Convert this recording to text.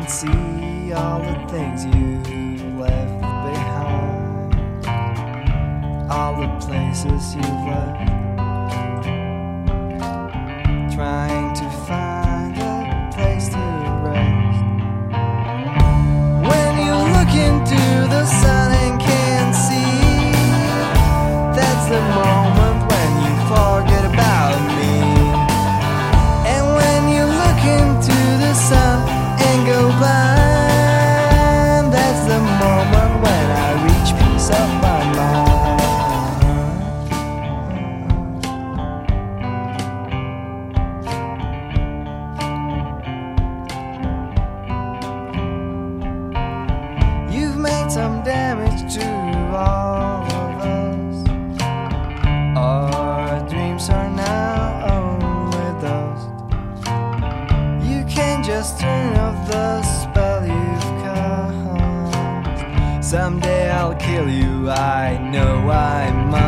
can't see all the things you left behind, all the places you've left, trying to find a place to rest. When you look into the sun and can't see, that's the moment when you forget about me. And when you look into the sun and go blind, that's the moment when I reach peace of my mind. You've made some damage to all of us. Our dreams are now only dust. You can't just turn off the spell you've cast. Someday I'll kill you, I know I must.